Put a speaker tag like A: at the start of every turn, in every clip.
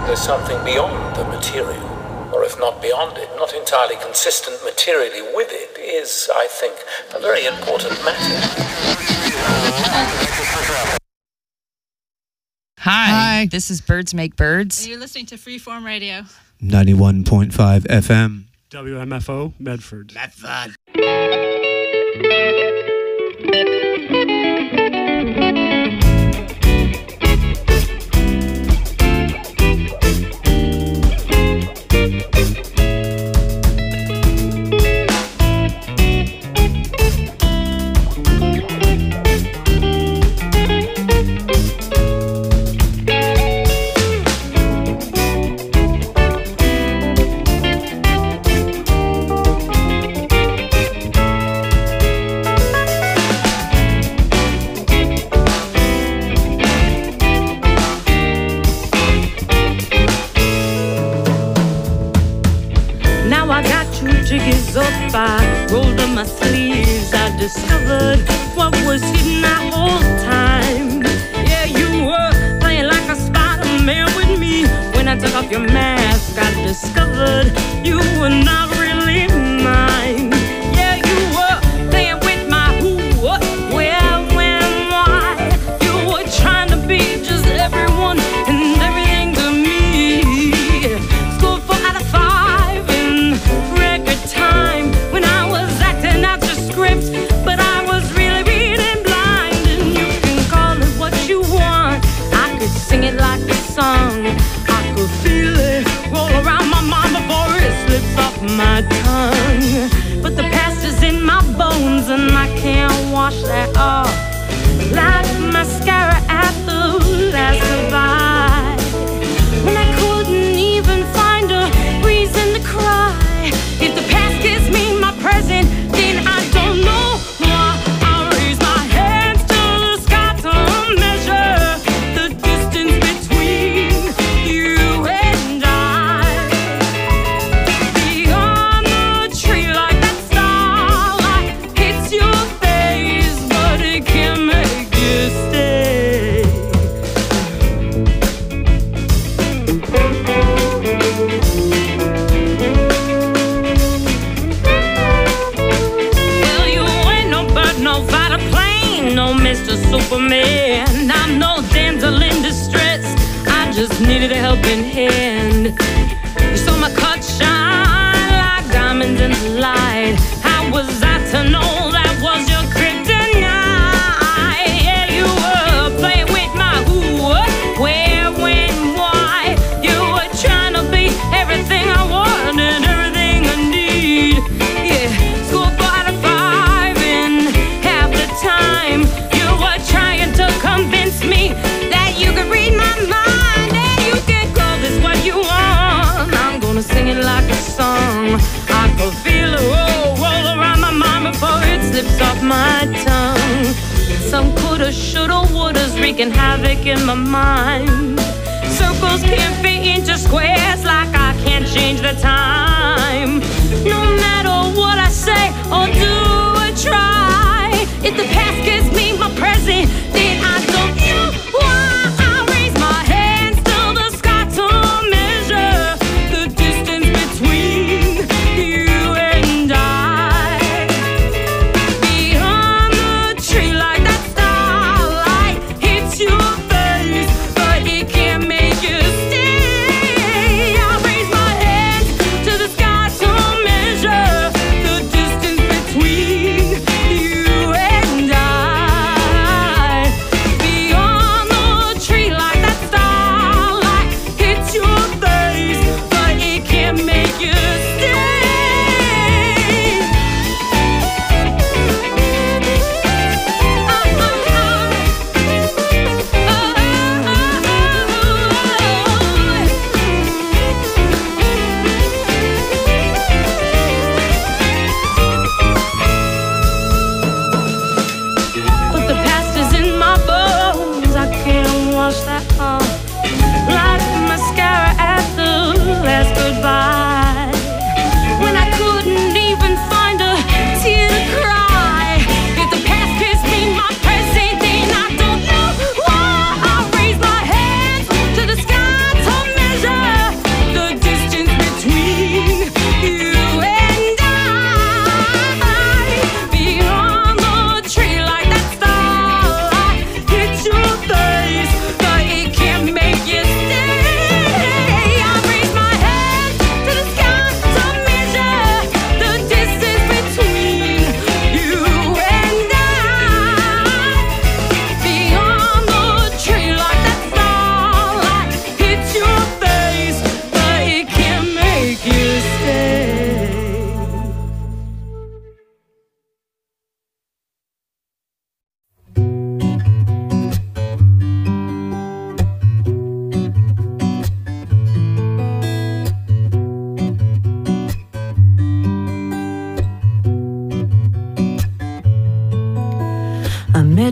A: there's something beyond the material. Or if not beyond it, not entirely consistent materially with it, is, I think, a very important matter.
B: Hi, this is Birds Make Birds.
C: And you're listening to Freeform Radio.
D: 91.5 FM.
E: WMFO, Medford.
F: I rolled up my sleeves, I discovered what was hidden that whole time. Yeah, you were playing like a Spider-Man with me. When I took off your mask, I discovered you were not really mine. Yeah, you were playing with my who, what, where, when, why. You were trying to be just everyone and everything to me. Scored 4 out of 5 in record time. When I was acting out your script, but I was really reading blind. And you can call it what you want, I could sing it like a song. I could feel it roll around my mind before it slips off my tongue. But the past is in my bones and I can't wash that off. Like mascara at the last goodbye. When I couldn't even find a reason to cry. If the past gives me my present, then I don't know why. I raise my hands to the sky to measure the distance between you and I. Beyond the tree like that starlight hits your face, but it can't make you stay. Well, you ain't no bird, no fighter plane, no Mr. Superman. I'm no damsel in distress, I just needed a helping hand. You saw my cut shine like diamonds in the light. How was I to know that was your kryptonite? Yeah, you were playing with my who, what, where, when, why. You were trying to be everything I want and everything I need. Yeah, scored 4 out of 5 in half the time. You were trying to convince me that you could read my mind. And you can call this what you want, I'm gonna sing it like a song. I could feel it roll around my mind before it slips off my tongue. Some coulda, shoulda, wouldas wreaking havoc in my mind. Circles can't fit into squares like I can't change the time. No matter what I say or do or try, if the past gives me my present, then I don't know why. I raise my hands to the sky to measure the distance between you and I. Beyond the tree like that starlight hits your face, but it can't make you stay. I raise my hands to the sky to measure the distance between you and I.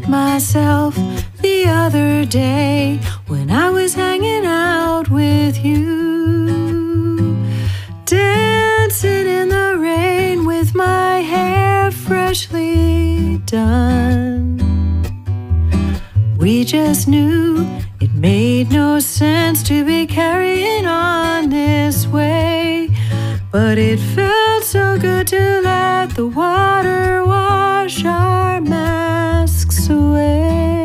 G: met myself the other day when I was hanging out with you, dancing in the rain with my hair freshly done. We just knew it made no sense to be carrying on this way, but it felt so good to let the water wash our masks away.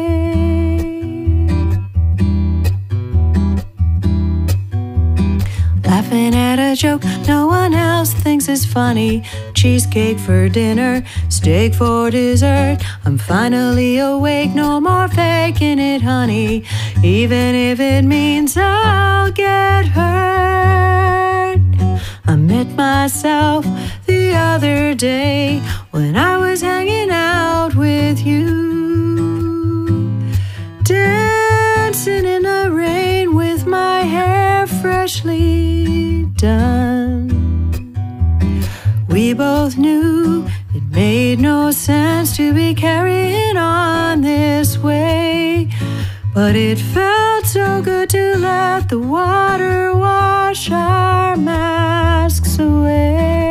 G: Laughing at a joke no one else thinks is funny. Cheesecake for dinner, steak for dessert. I'm finally awake, no more faking it, honey, even if it means I'll get hurt. I met myself the other day when I was hanging out with you, dancing in the rain with my hair freshly done. We both knew it made no sense to be carrying on this way, but it felt so good to let the water wash our masks away.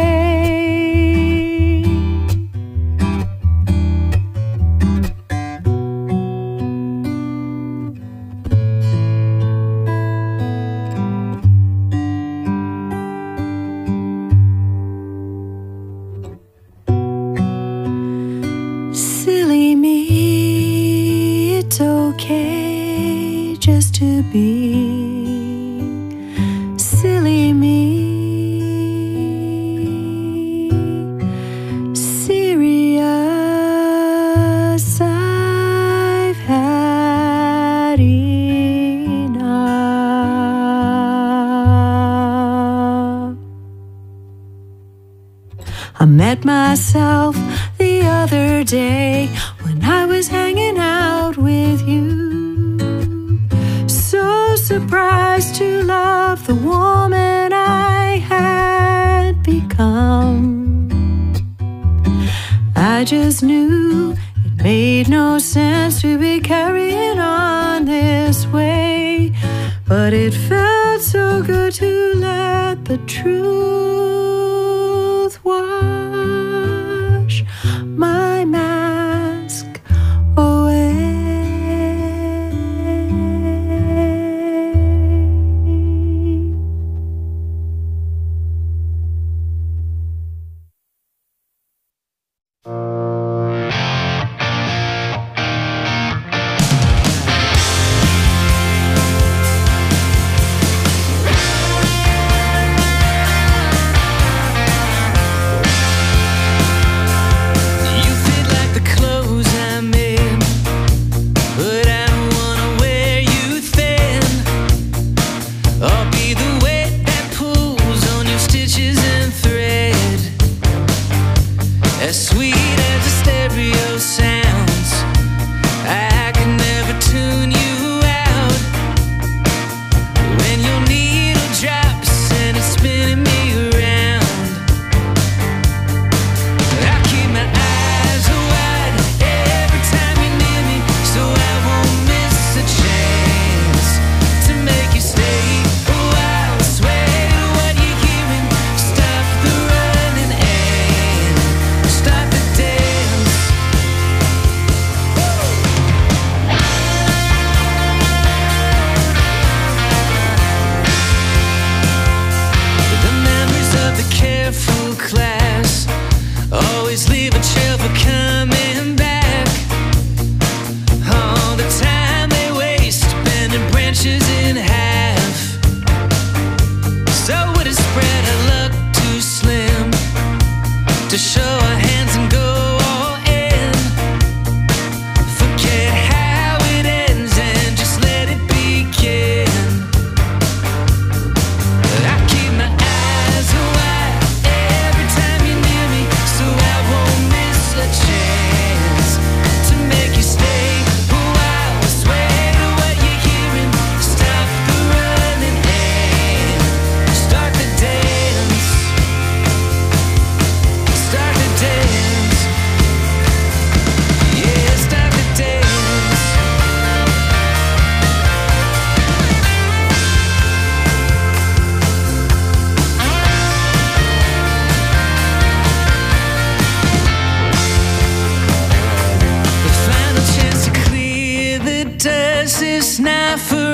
G: Silly me, it's okay just to be silly me. Serious, I've had enough. I met myself the other day when I was hanging out with you, so surprised to love the woman I had become. I just knew it made no sense to be carrying on this way, but it felt so good to let the truth wash my mask away.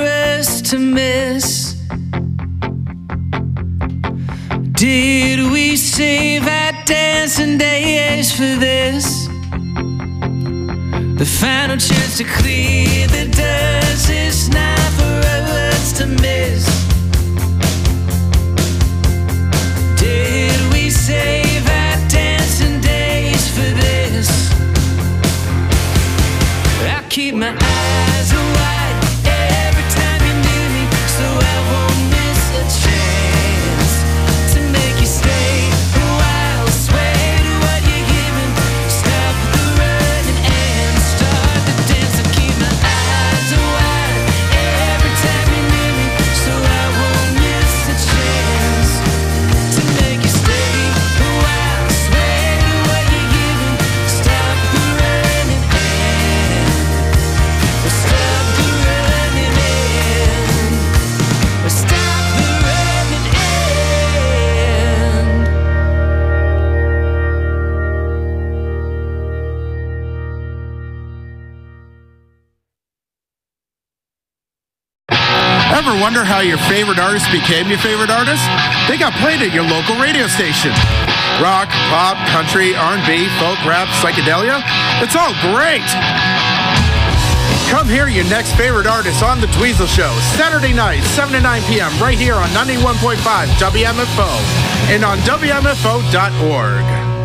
H: flowers to miss? Did we save our dancing days for this? The final chance to clear the dust is not for us to miss. Did we save our dancing days for this? I keep my eyes wide every time you're near me, so I won't miss a chance to make you stay a while. Sway to what you're giving, stop the running and start the dance. I keep my eyes wide every time you're near me, so I won't miss a chance to make you stay a while. Sway to what you're giving, stop the running and stop the running end. Stop the running end.
I: Ever wonder how your favorite artist became your favorite artist? They got played at your local radio station. Rock, pop, country, R&B, folk, rap, psychedelia. It's all great. Come hear your next favorite artist on The Dweezil Show, Saturday night, 7 to 9 p.m. right here on 91.5 WMFO and on WMFO.org.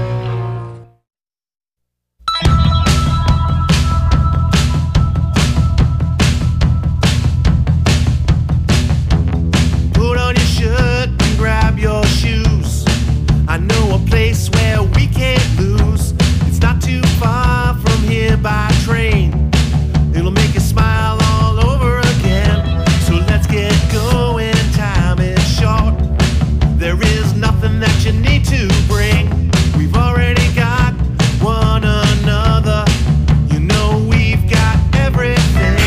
J: Put on your shirt and grab your shoes. I know a place where we can't lose. It's not too far from here by train. It'll make you smile all over again. So let's get going, time is short. There is nothing that you need to bring. We've already got one another. You know we've got everything.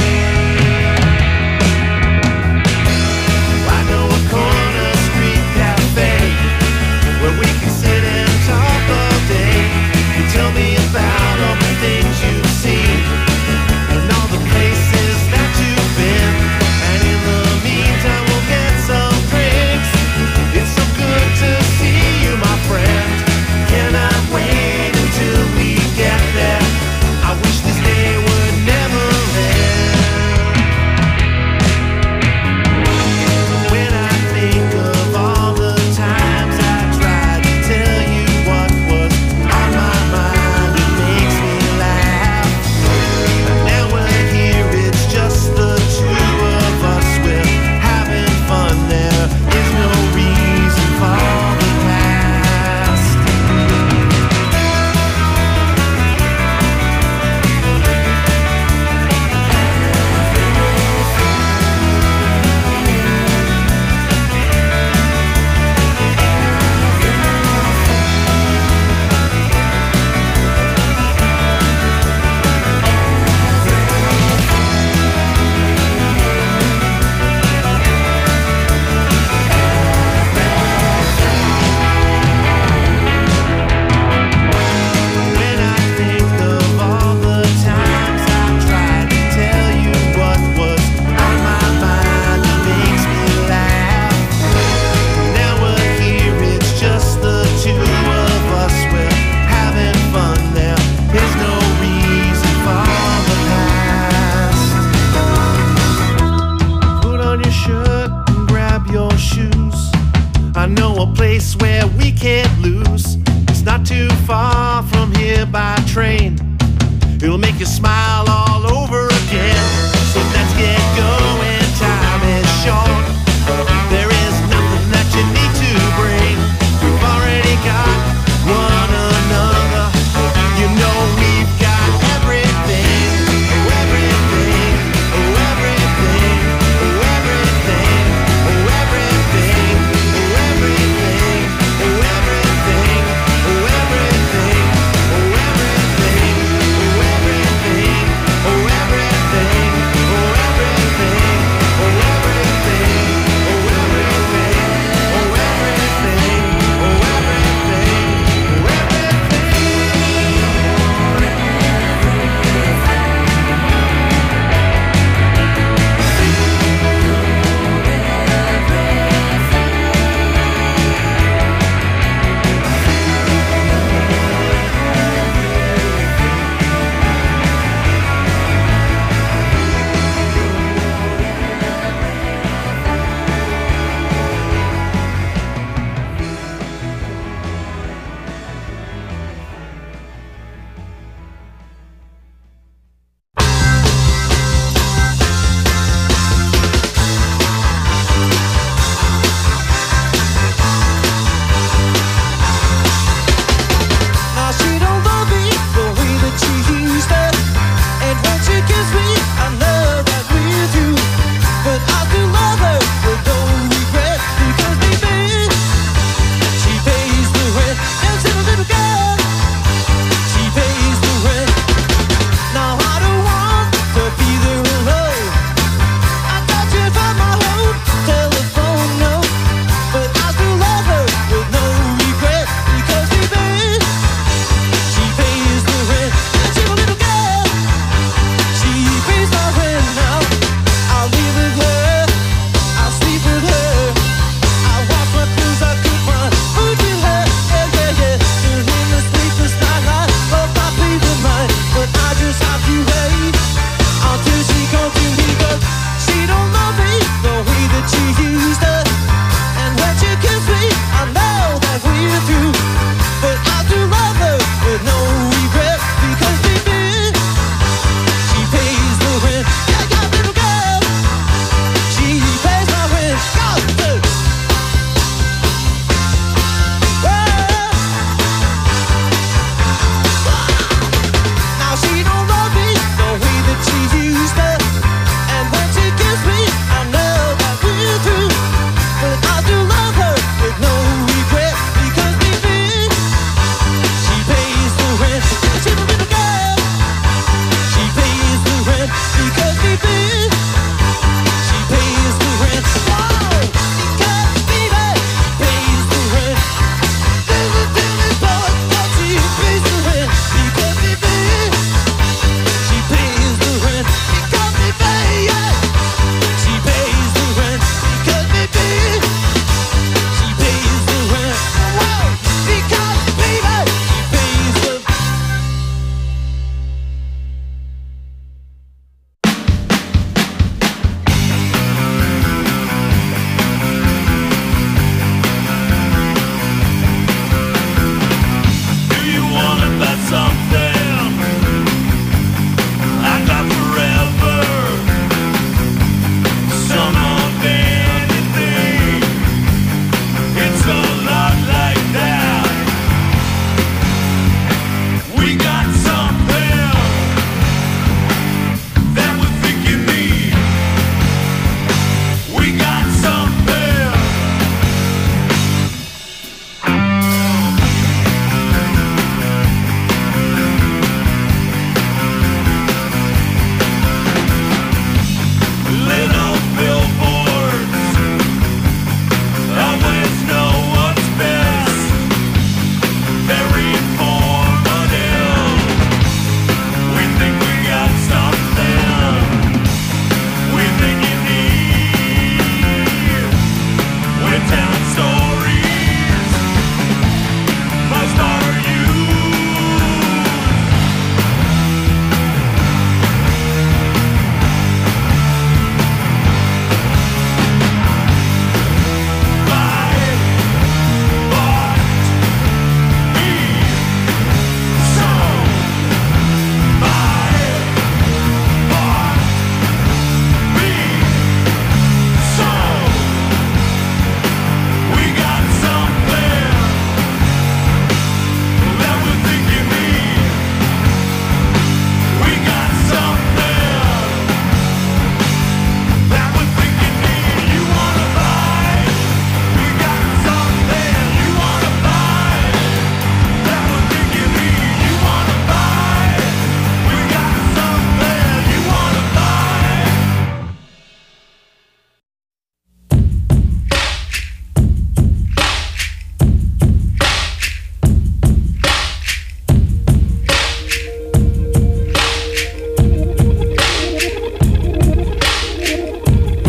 J: I know a corner street cafe where we can sit and talk all day. You tell me about all the things you've seen and all the places that you've been. And in the meantime we'll get some drinks. It's so good to see you, my friend. Cannot wait until we get there. I wish this day would never end. When I think of all the times I tried to tell you what was on my mind, it makes me laugh. Now we're here, it's just the two of us. We're having fun, there is no reason for the past. When I think of all the times I tried to tell you what was on my mind, it makes me laugh. Now we're here, it's just the two of us. We're having fun, there is no reason for the past. Put on your shirt and grab your shoes. I know a place where we can't lose. It's not too far from here by train. It'll make you smile all over again. So let's get going, time is short. There is nothing that you need to bring. We've already got one another. You know we've got everything. Oh, everything. Oh, everything. Oh, everything. Oh, everything. Oh, everything. Oh, everything. Oh, everything. Oh, everything. Oh, everything.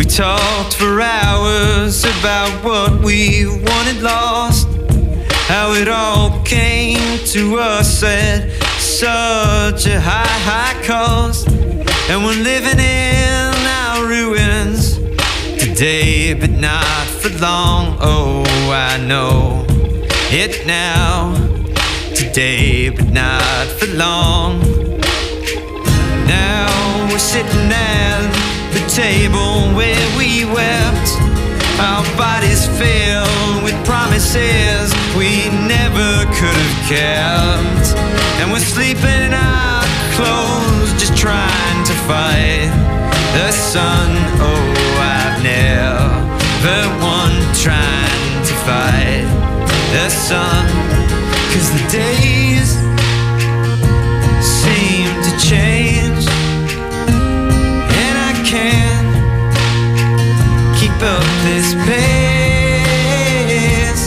H: talked for hours about what we wanted lost, how it all came to us at such a high cost. And we're living in our ruins today, but not for long. Oh, I know it now. Today, but not for long. Now we're sitting at the table where we wept, our bodies filled with promises we never could have kept. And we're sleeping in our clothes, just trying to fight the sun. Oh, I've never won trying to fight the sun, 'cause the days seem to change, and I can't keep up this pace.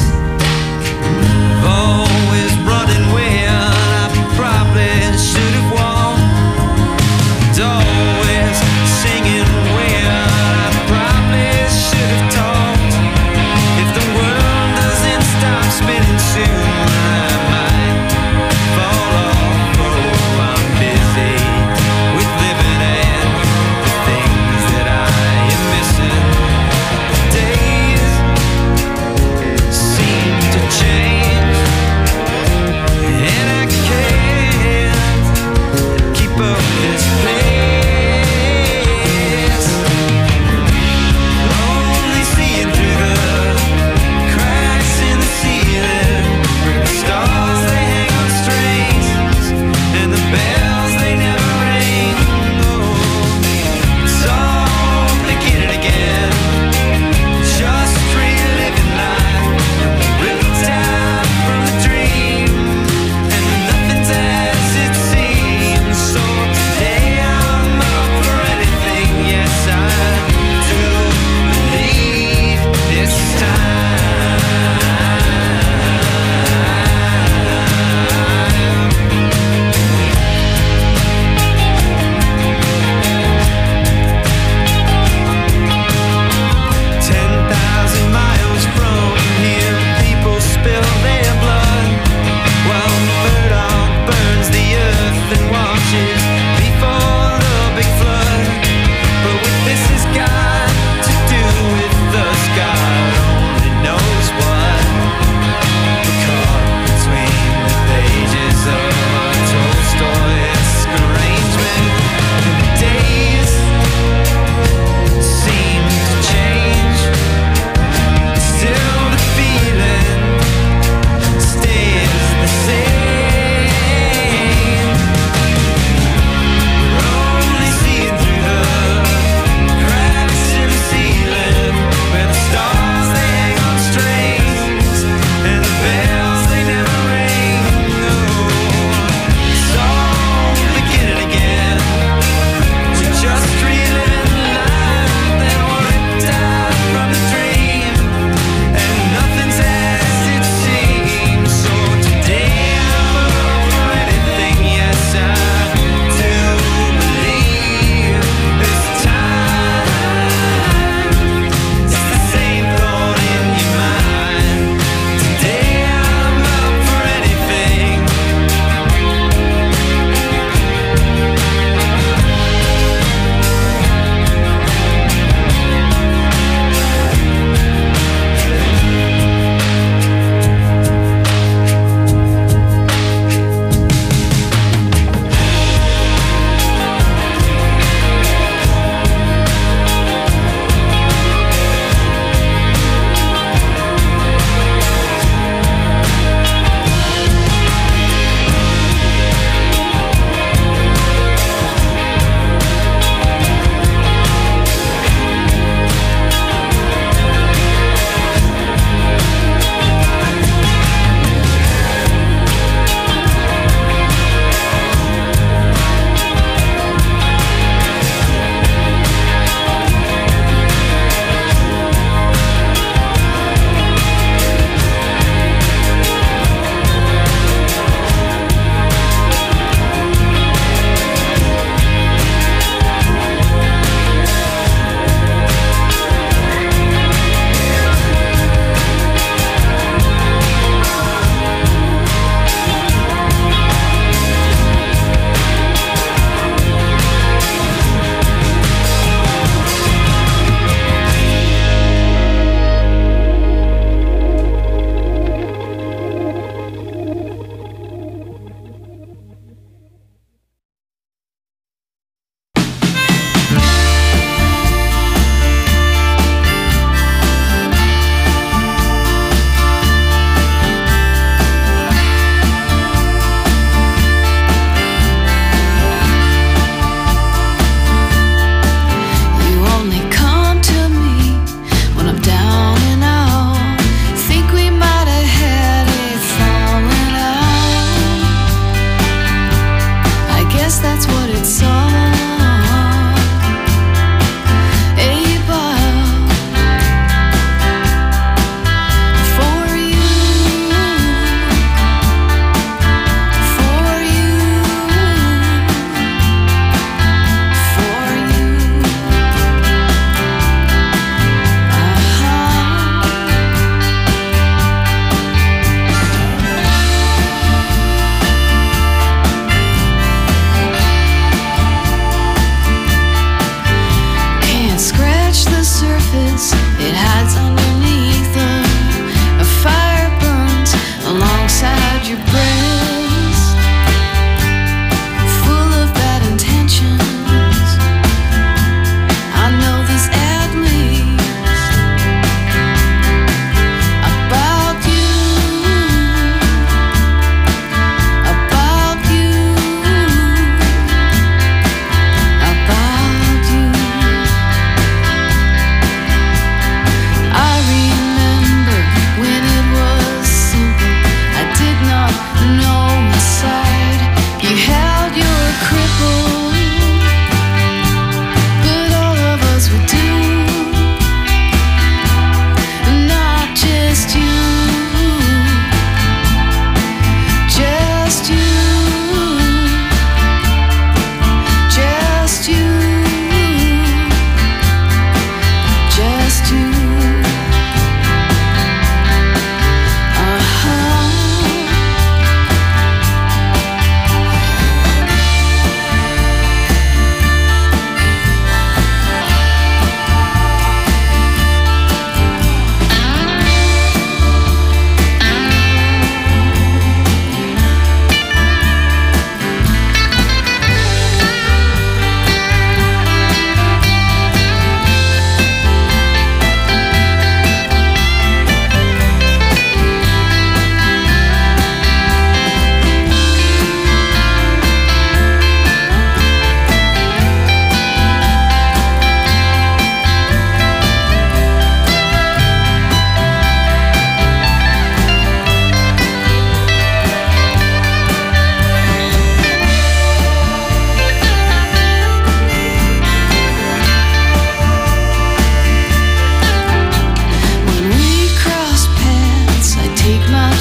H: Always running when I probably should have walked, always singing when I probably should have talked. If the world doesn't stop spinning soon, I might fall off. Oh, I'm busy with living and the things that I am missing. Days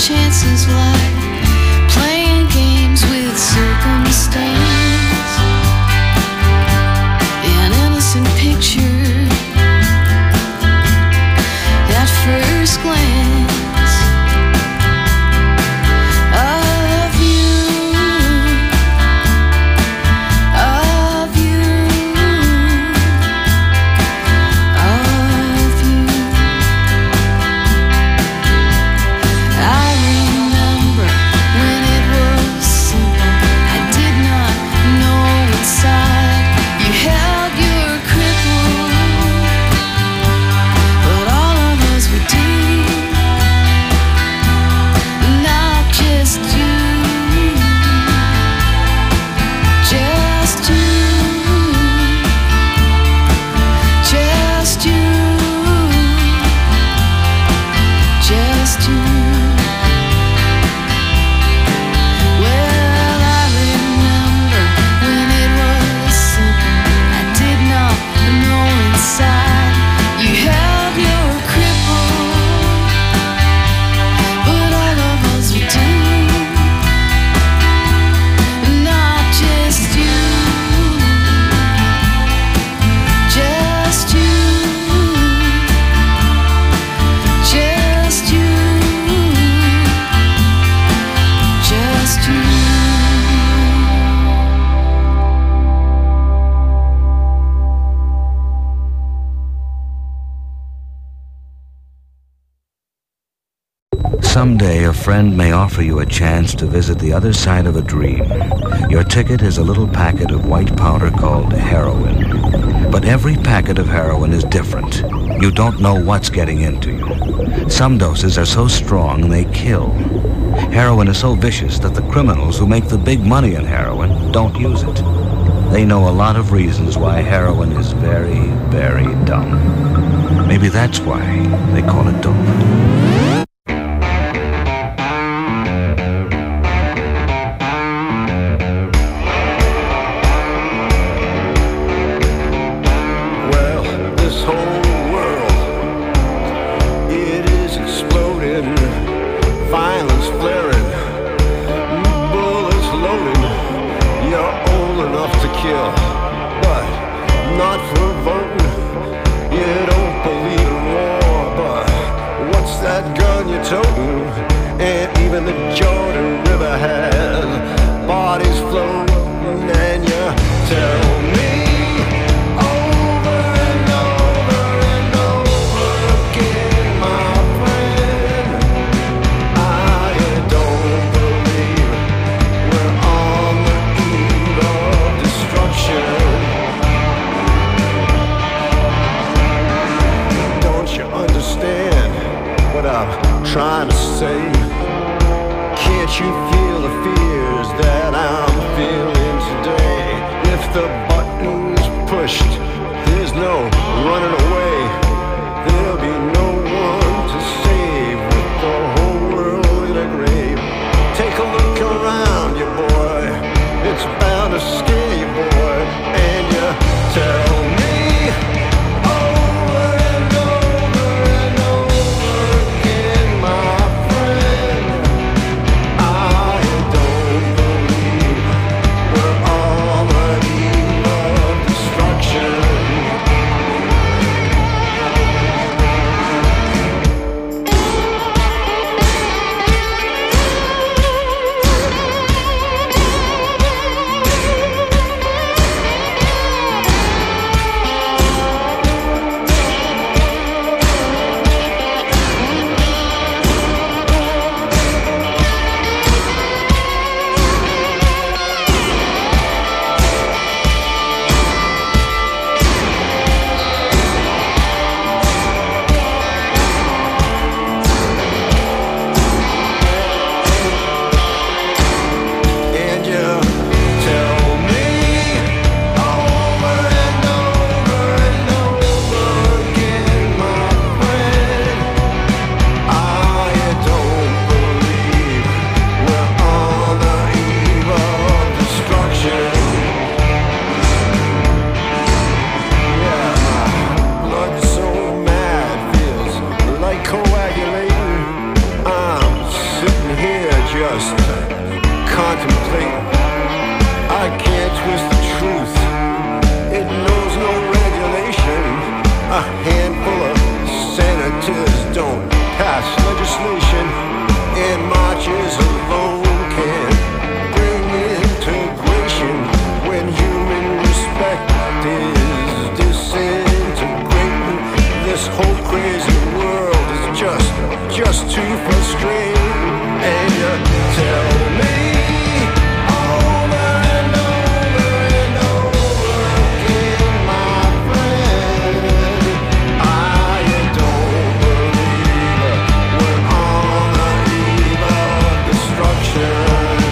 G: chances lie playing games with circumstance. An innocent picture at first glance of you, of you, of you. I remember when it was simple. I did not know inside you held your cripple, but all of us would do. Not just you, just you, just you, just you. Well, I remember when it was simple. I did not know inside you held your cripple, but all of us would do. Not just you, just you, just you, just you.
K: Someday a friend may offer you a chance to visit the other side of a dream. Your ticket is a little packet of white powder called heroin. But every packet of heroin is different. You don't know what's getting into you. Some doses are so strong they kill. Heroin is so vicious that the criminals who make the big money in heroin don't use it. They know a lot of reasons why heroin is very, very dumb. Maybe that's why they call it dope.
L: Well, this whole world, it is exploding, violence flaring, bullets loading. You're old enough to kill, but not for voting. You don't believe in war, but what's that gun you're toting? And even the Jordan River has bodies floating, and you tell me over and over and over again, my friend, I don't believe we're on the eve of destruction. Don't you understand what I'm trying to say? Can't you feel the fears that I'm feeling today? If the button's pushed, there's no running away. There'll be no one to save with the whole world in a grave. Take a look around you, boy. It's bound to scare you, boy. And you tell me over and over and over again, my friend, I senators don't pass legislation, and marches alone can bring integration when human respect is disintegrating. This whole crazy world is just too frustrating. And you tell me over and over and over again, my friend, I don't believe we're on the eve of destruction.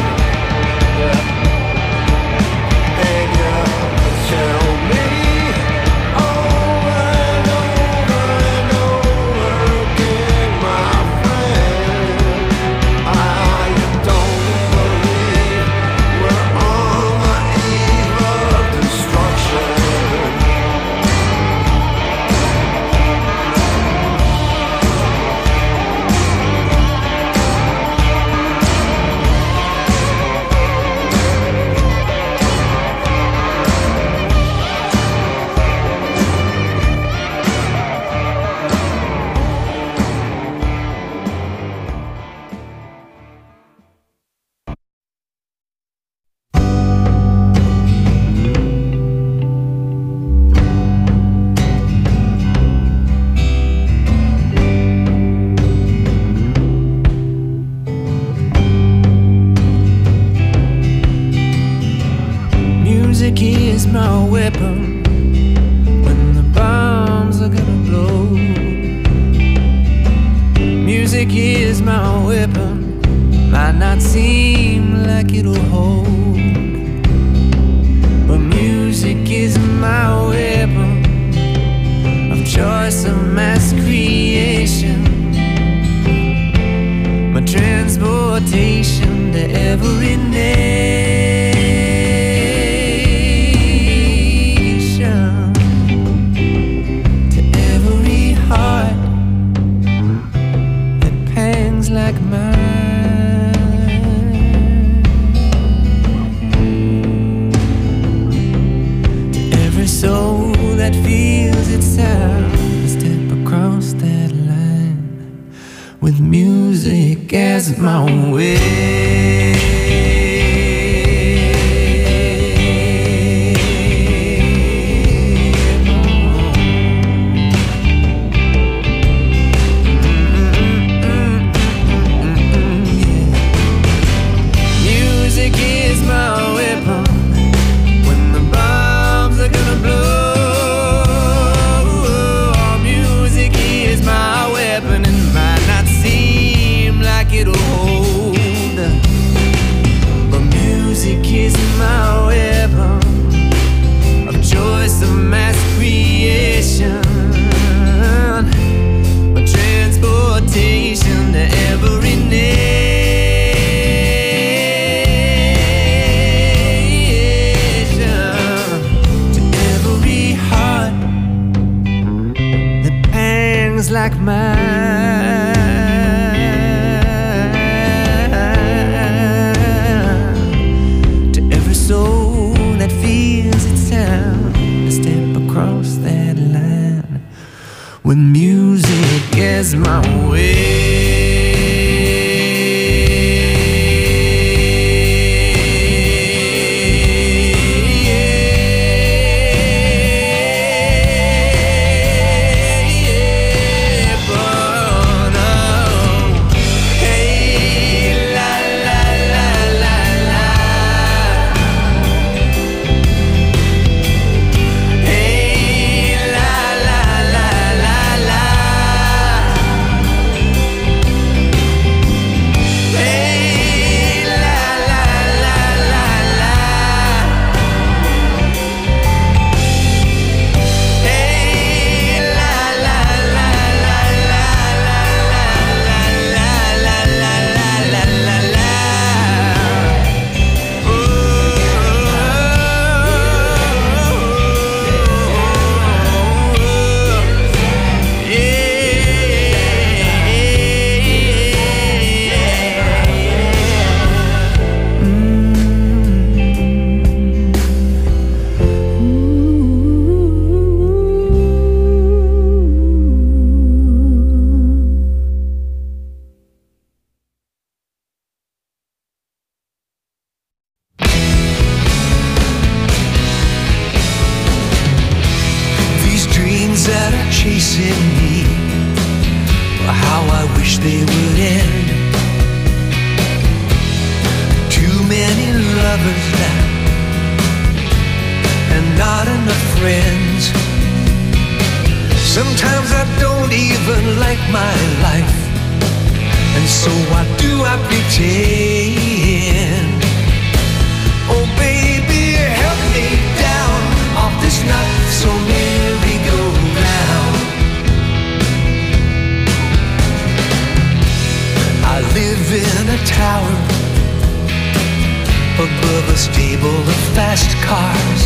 L: And you tell me over and over and over again, my friend, I don't believe we're on the eve of destruction. Music is my weapon when the bombs are gonna blow. Music is my weapon, might not seem like it'll hold, but music is my weapon of choice, of mass creation, my transportation to every nation, to every heart that pangs like mine, to every soul that feels its sound, step across that line with music as my way. Music is my weapon when the bombs are gonna blow. Music is my weapon and might not seem like it'll hold, but music is my weapon of choice, of mass creation, my transportation to every nation, to every heart that pangs like mine, to every soul that feels its sound, to step across that line with music as my way.
H: how I wish they would end. Too many lovers now, and not enough friends. Sometimes I don't even like my life, and so why do I pretend? Oh baby, help me down off this not so merry-go-round. I live in a tower above a stable of fast cars,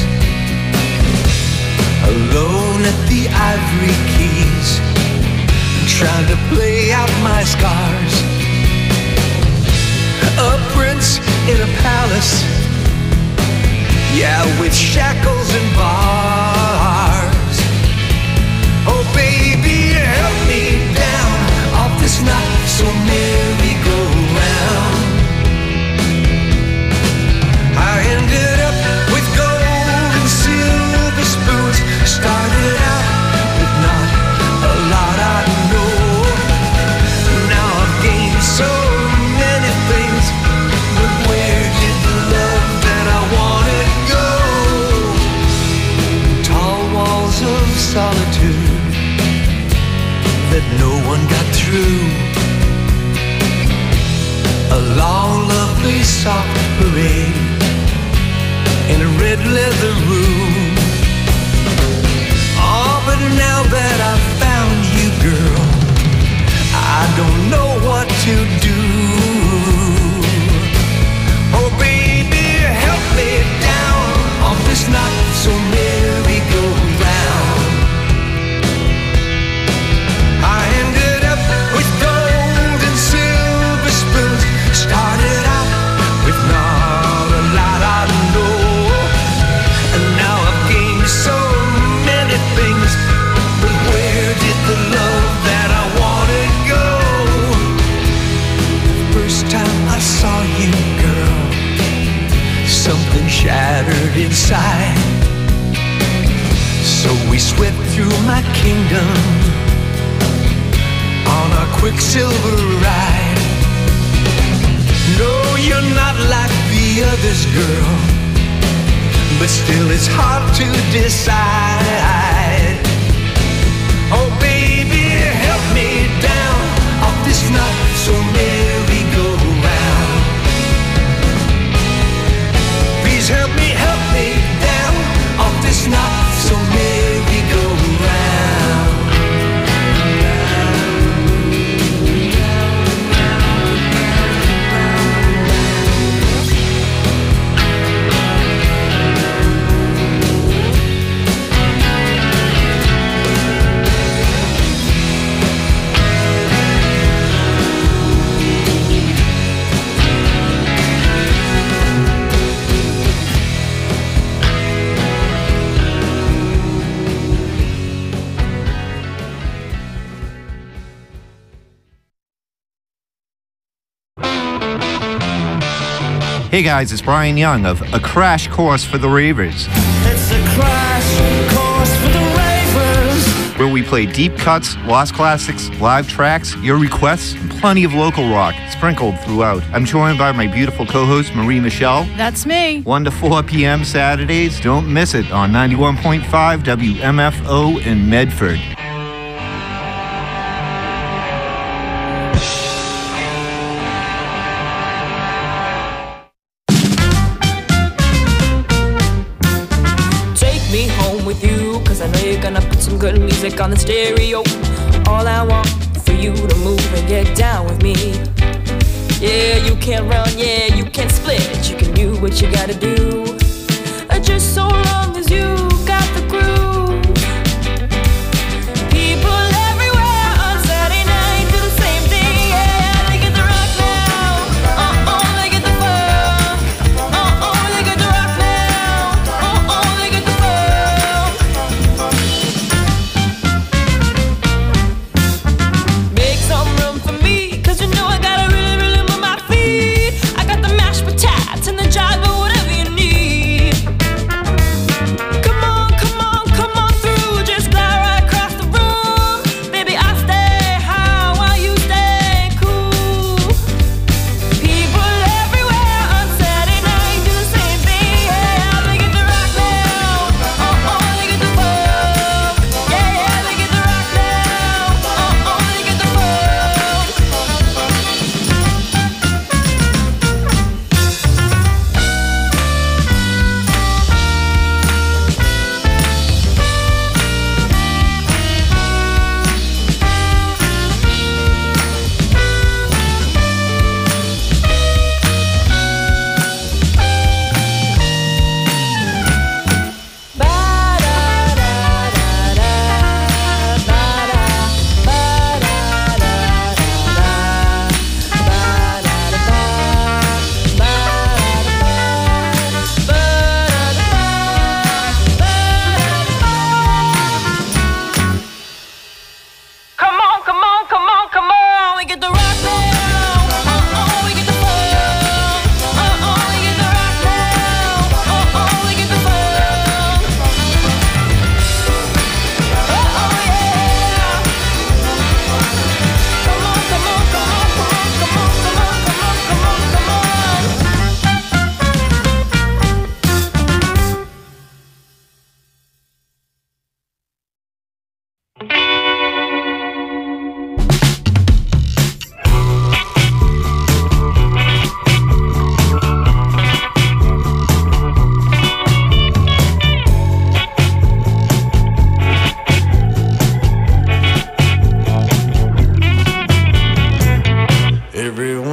H: alone at the Ivory Keys, trying to play out my scars. A prince in a palace, yeah, with shackles and bars. Oh baby, help me down off this not so merry-go-round. I ended up with gold and silver spoons, started out with not a lot I know. Now I've gained so many things, but where did the love that I wanted go? Tall walls of solitude that no one got through. A long, lovely, soft parade in a red leather room. Oh, but now that I've found you, girl, I don't know what to do. Oh baby, help me down off this not so merry-go-round. I ended up with gold and silver spoons, started out with not a lot I know, and now I've gained so many things, but where did the love that I wanted go? First time I saw you, girl, something shattered inside. So we swept through my kingdom on our Quicksilver ride. No, you're not like the others, girl, but still it's hard to decide. Oh baby, help me down off this not so merry-go-round. Please help me down off this not so merry-go-round.
M: Hey guys, it's Brian Young of A Crash Course for the Ravers.
H: It's a crash course for the ravers,
M: where we play deep cuts, lost classics, live tracks, your requests, and plenty of local rock sprinkled throughout. I'm joined by my beautiful co-host, Marie Michelle.
B: That's me.
M: 1 to 4 p.m. Saturdays. Don't miss it on 91.5 WMFO in Medford.
N: Good music on the stereo. All I want for you to move and get down with me. Yeah, you can't run, yeah, you can't split. You can do what you gotta do, just so long as you got the groove. People everywhere on Saturday night do the same thing. Yeah, they get the rock now. They get the fun. They get the rock now. They get the fun. Make some room for me, 'cause you know I gotta really, really move my feet. I got the mashed potatoes and the jive, but whatever you need. Come on.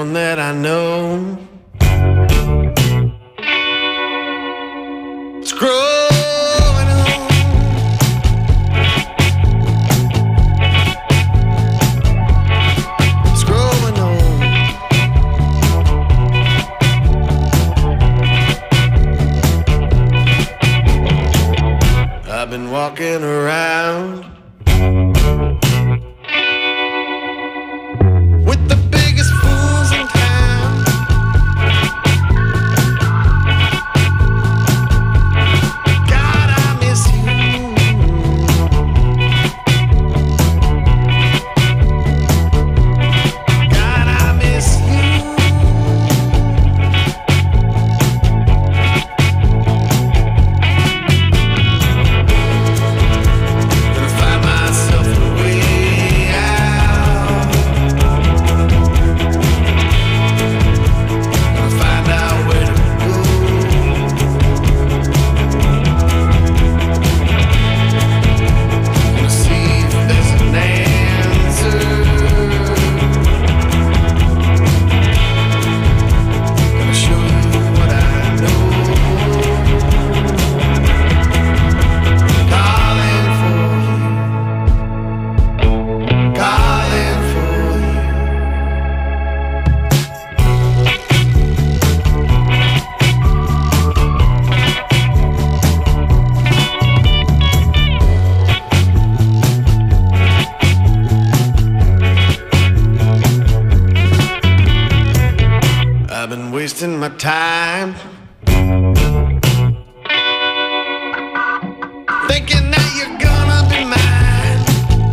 J: someone that I know. It's growing on. It's growing on. I've been walking around with the biggest fools in town. God, I miss you. God, I miss you. Gonna find myself a way out. Gonna find out where to go. Gonna see if there's an answer. Gonna show you what I know. Calling for you. Calling for you. I've been wasting my time thinking that you're gonna be mine.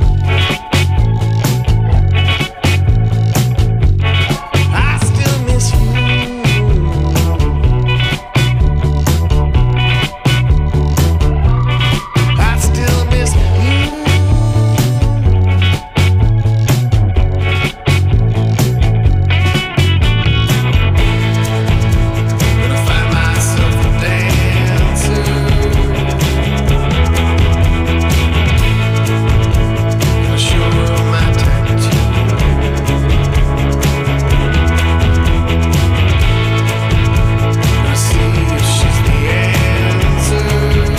J: I still miss you. I still miss you. Gonna find myself a dancer. Gonna show her my tattoo. Gonna see if she's the answer.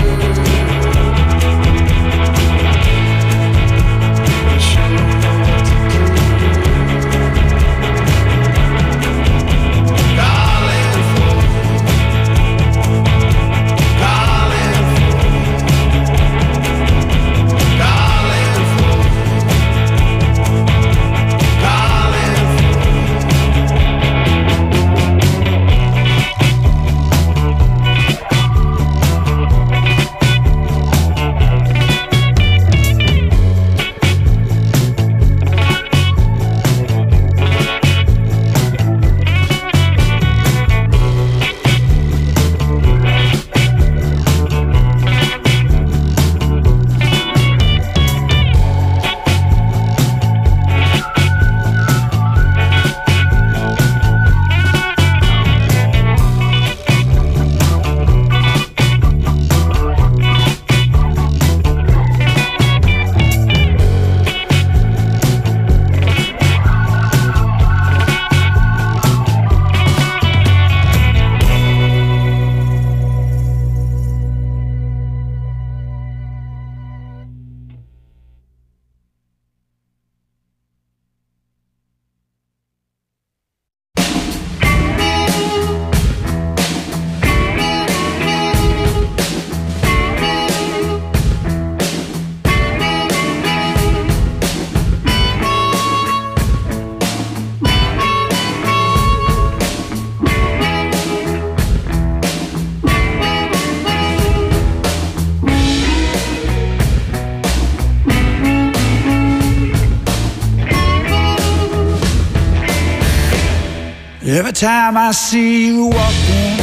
J: Gonna show her what to do. Calling for you. Calling for you. Calling for you. Calling for
O: Every time I see you walking,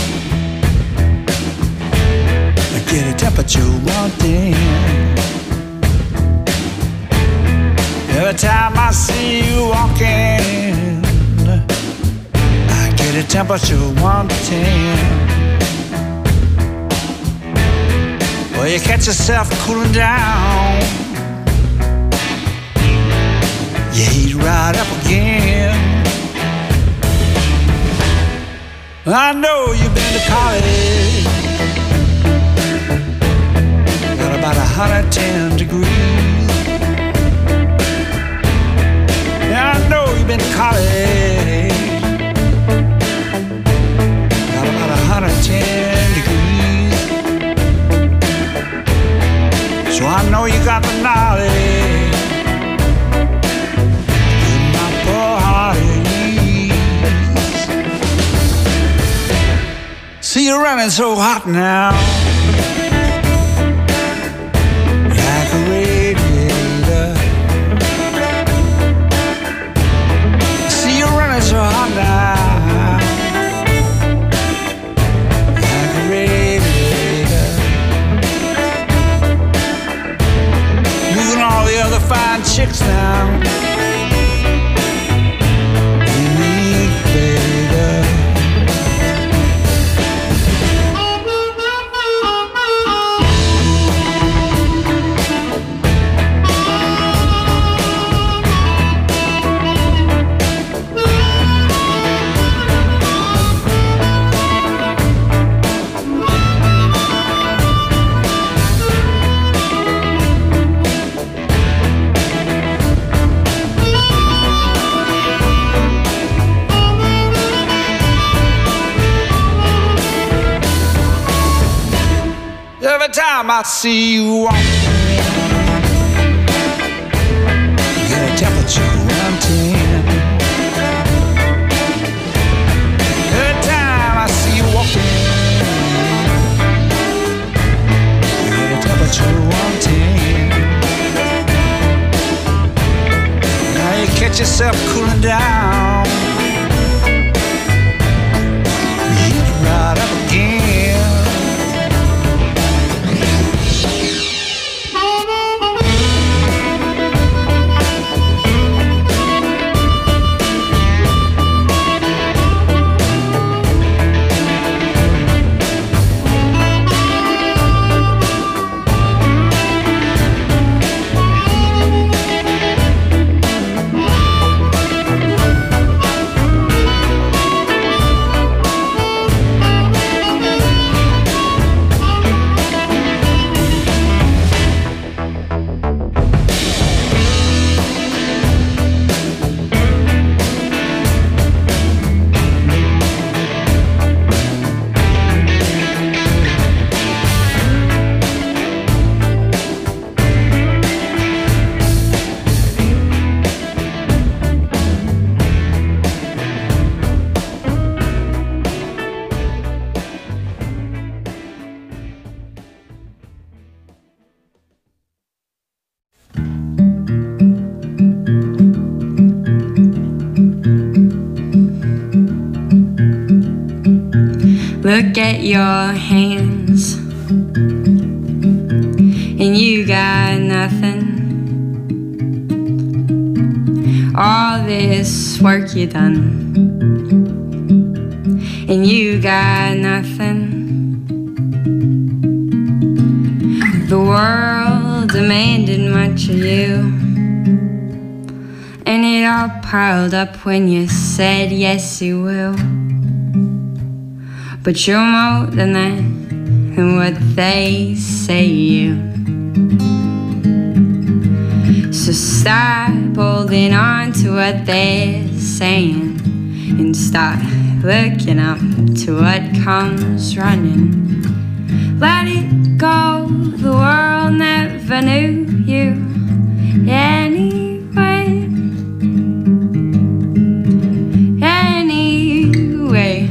O: I get a temperature wanting. Every time I see you walking, I get a temperature wanting. Well, you catch yourself cooling down, you heat right up again. I know you've been to college. Got about 110 degrees. Yeah, I know you've been to college. Got about 110 degrees. So I know you got the knowledge. Put my poor heart at ease. See you running so hot now, like a radiator. See you running so hot now, like a radiator. Moving all the other fine chicks down. Every time I see you walking, you get a temperature 110. Every time I see you walking, you get a temperature 110. Now you catch yourself cooling down, you hit right up again.
P: Look at your hands, and you got nothing. All this work you done, and you got nothing. The world demanded much of you, and it all piled up when you said yes you will. But you're more than that, and what they say you. So stop holding on to what they're saying, and start looking up to what comes running. Let it go, the world never knew you anyway. Anyway.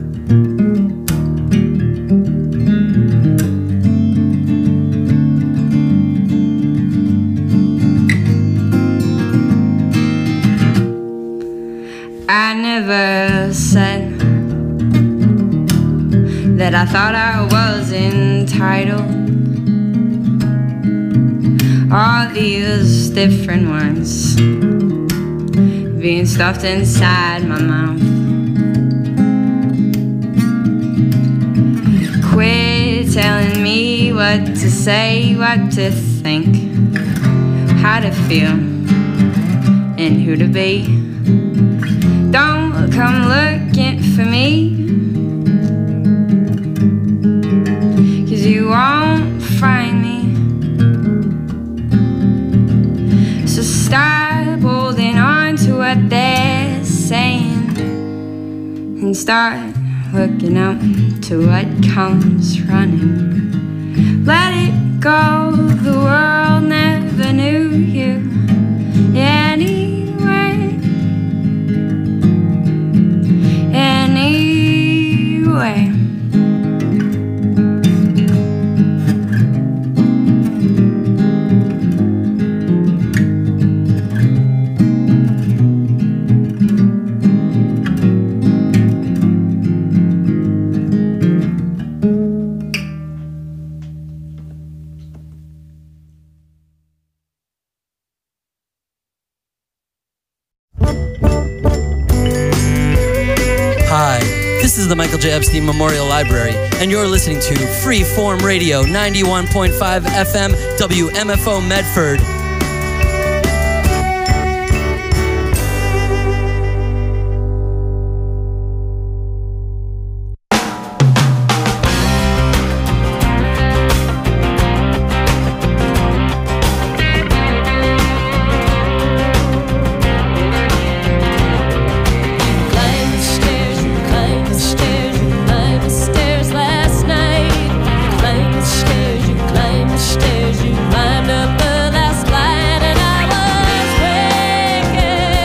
P: I never said that I thought I was entitled. All these different words being stuffed inside my mouth. Quit telling me what to say, what to think, how to feel, and who to be. Don't come looking for me start looking up to what comes running. Let it go, the world never knew you anyway. Anyway.
Q: This is the Michael J. Epstein Memorial Library, and you're listening to Freeform Radio 91.5 FM WMFO Medford.